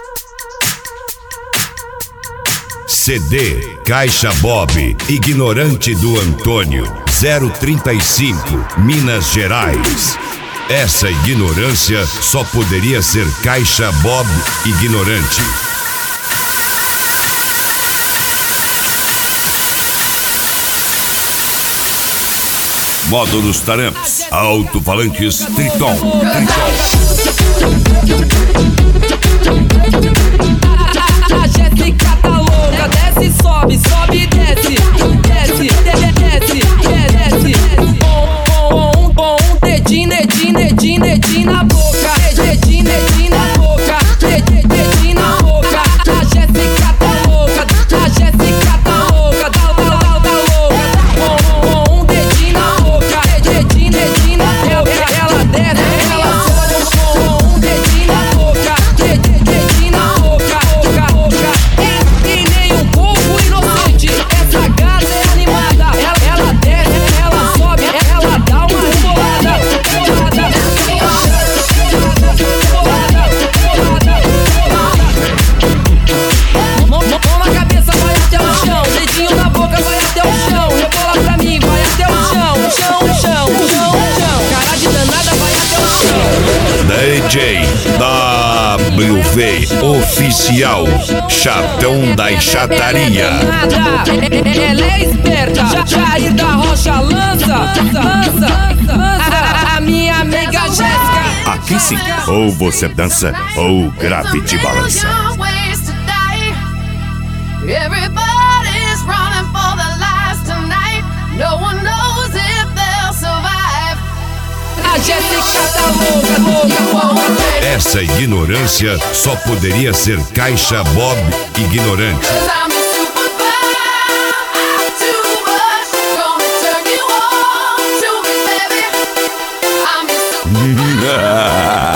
CD Caixa Bob, Ignorante do Antônio, 035, Minas Gerais. Essa ignorância só poderia ser Caixa Bob Ignorante. Módulos Taramps, alto-falantes Triton. A Jéssica tá louca, desce, sobe, sobe, desce, desce, desce, desce. Com um dedinho, dedinho, dedinho, dedinho na boca, dedinho, dedinho na boca, dedinho na boca. A Jéssica tá louca, a Jéssica tá louca, tá louca. Com um dedinho na boca, dedinho, dedinho na boca. Ela desce, ela sobe com um dedinho na boca, dedinho na boca. E nem um pouco inocente, essa gata é animada. Ela desce, ela sobe, ela dá uma rebolada. Mão na cabeça, vai até o chão. Dedinho na boca, vai até o chão. Rebola pra mim, vai até o chão. Chão. Cara de danada, vai até o chão. DJ WV Oficial, Chatão da Chataria. Ela é esperta, Jair da Rocha lança. A minha amiga Jéssica. Aqui sim, ou você dança ou grave te balança. Everybody's running for their lives tonight. No one knows if they'll survive. A Jéssica tá louca. Essa ignorância só poderia ser Caixa Bob Ignorante. 'Cause I'm a superfly, I'm too much. Gonna turn you on to me, baby. I'm a superfly.